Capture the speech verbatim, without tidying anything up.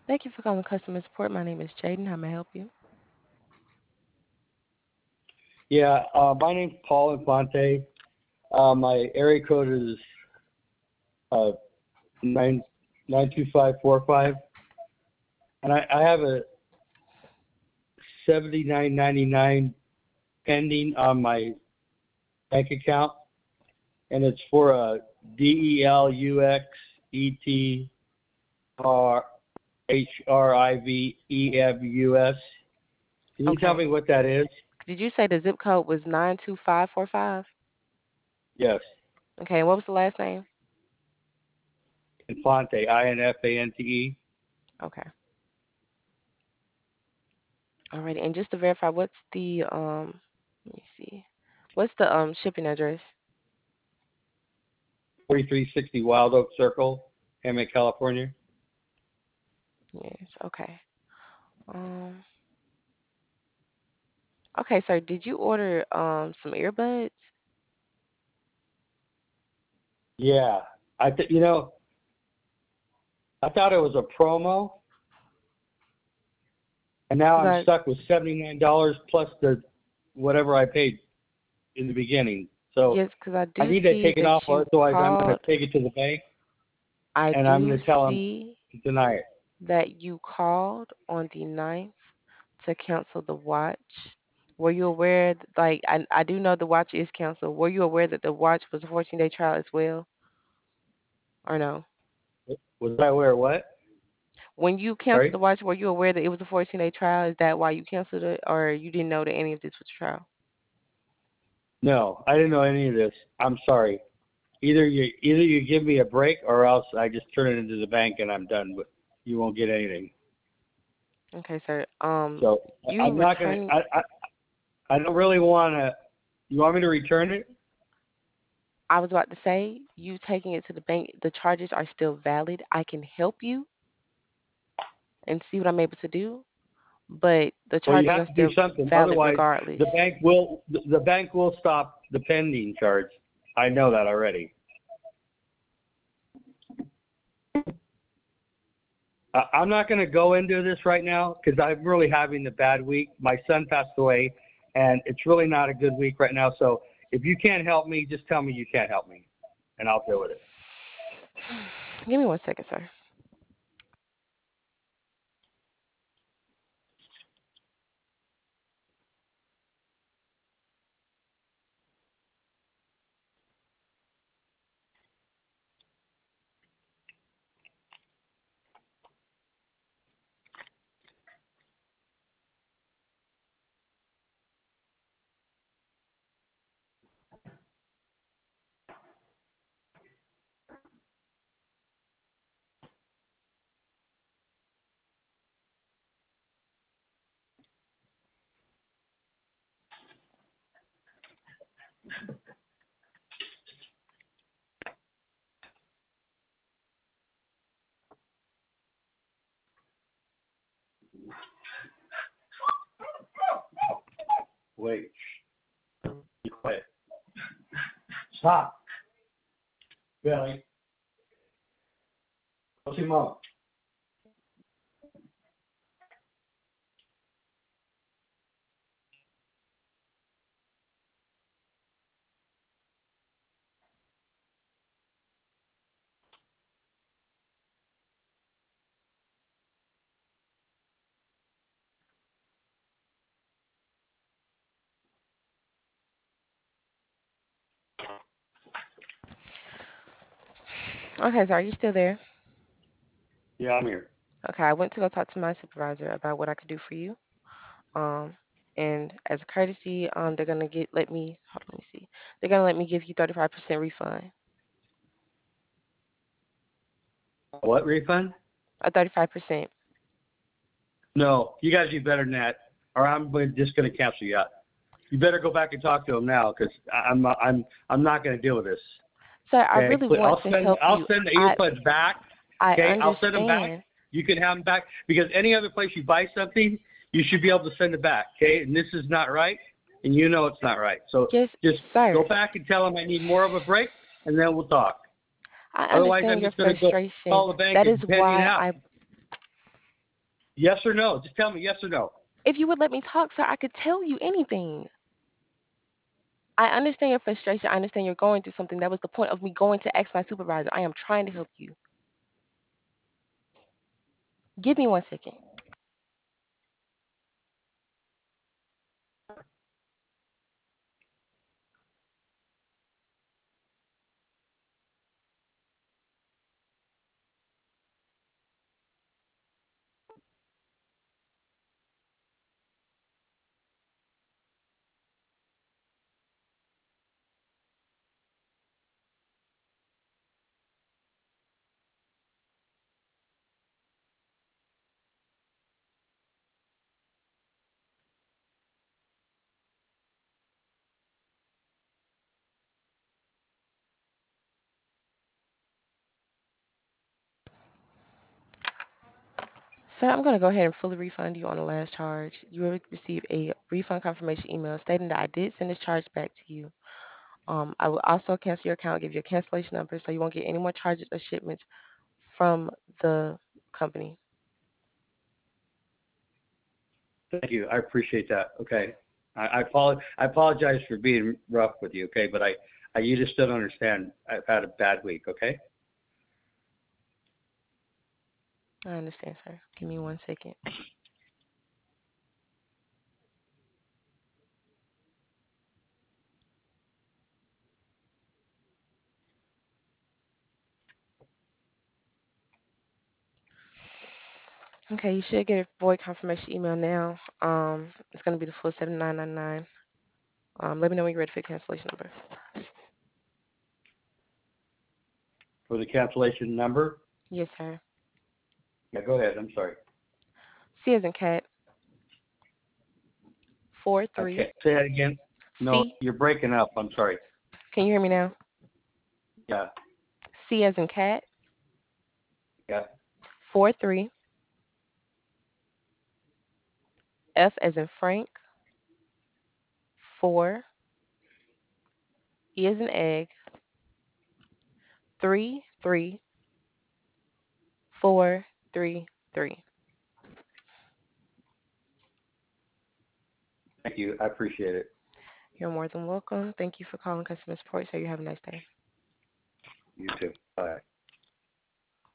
Thank you for calling customer support. My name is Jaden. How may I help you? Yeah, uh, my name's Paul Infante. Uh, my area code is uh, nine nine two five four five, and I, I have a seventy nine ninety nine pending on my bank account, and it's for a D E L U X E T R H R I V E M U S. Can you tell Okay. me what that is? Did you say the zip code was nine two five four five? Yes, Okay. And what was the last name? Infante, I N F A N T E. Okay. All right. And just to verify, what's the um? Let me see. What's the um shipping address? forty-three sixty Wild Oak Circle, Hammond, California. Yes. Okay. Um. Okay, sir. Did you order um some earbuds? Yeah, I th- you know I thought it was a promo, and now Cause I'm I stuck with seventy nine dollars plus the whatever I paid in the beginning. So yes, cause I I do need to see take it that off, or you otherwise I'm going to called. take it to the bank I and I'm do going to tell them see to deny it. that you called on the ninth to cancel the watch. Were you aware, th- like, I, I do know the watch is canceled. Were you aware that the watch was a fourteen day trial as well, or no? Was I aware of what? When you canceled Sorry? the watch, were you aware that it was a fourteen day trial? Is that why you canceled it, or you didn't know that any of this was a trial? No, I didn't know any of this. I'm sorry. Either you either you give me a break, or else I just turn it into the bank and I'm done. With you won't get anything. Okay, sir. Um, So you I'm not going to. returning? I, I I don't really want to. You want me to return it? I was about to say, you taking it to the bank, the charges are still valid. I can help you and see what I'm able to do, but the Well, you charges have are to do still something. valid Otherwise, regardless. the bank will the the bank will stop the pending charge. I know that already. I, I'm not going to go into this right now because I'm really having a bad week. My son passed away, and it's really not a good week right now. So if you can't help me, just tell me you can't help me, and I'll deal with it. Give me one second, sir. Wait, be quiet. Stop, Billy. Go see mom. Okay, sir, are you still there? Yeah, I'm here. Okay, I went to go talk to my supervisor about what I could do for you. Um, and as a courtesy, um, they're gonna get let me hold on, let me see. They're gonna let me give you thirty-five percent refund. What refund? A thirty-five percent. No, you got to do better than that, or I'm just going to cancel you out. You better go back and talk to him now, because I'm I'm I'm not going to deal with this. Sir, I Okay, really Please, want I'll to send help I'll you. send the I earbuds back. I Okay, I'll send them back. understand. You can have them back because any other place you buy something, you should be able to send it back. Okay, and this is not right, and you know it's not right. So Yes, just sir. go back and tell them I need more of a break, and then we'll talk. I Otherwise, understand I'm your just going to go frustration. call the bank That is and penny it why out. I Yes or no? Just tell me yes or no. If you would let me talk, sir, I could tell you anything. I understand your frustration. I understand you're going through something. That was the point of me going to ask my supervisor. I am trying to help you. Give me one second. Sir, I'm going to go ahead and fully refund you on the last charge. You will receive a refund confirmation email stating that I did send this charge back to you. Um, I will also cancel your account, give you a cancellation number so you won't get any more charges or shipments from the company. Thank you. I appreciate that. Okay. I, I, apologize, I apologize for being rough with you. Okay. But I, I, you just don't understand. I've had a bad week. Okay. I understand, sir. Give me one second. Okay, you should get a void confirmation email now. Um, it's going to be the full seven nine nine nine. Um, let me know when you're ready for the cancellation number. For the cancellation number. Yes, sir. Yeah. Go ahead. I'm sorry. C as in cat. Four I three. can't say that again. No, C. you're breaking up. I'm sorry. Can you hear me now? Yeah. C as in cat. Yeah. Four three. F as in Frank. Four. E as in egg. Three three. Four three three. Thank you. I appreciate it. You're more than welcome. Thank you for calling customer support. So you have a nice day. You too. Bye.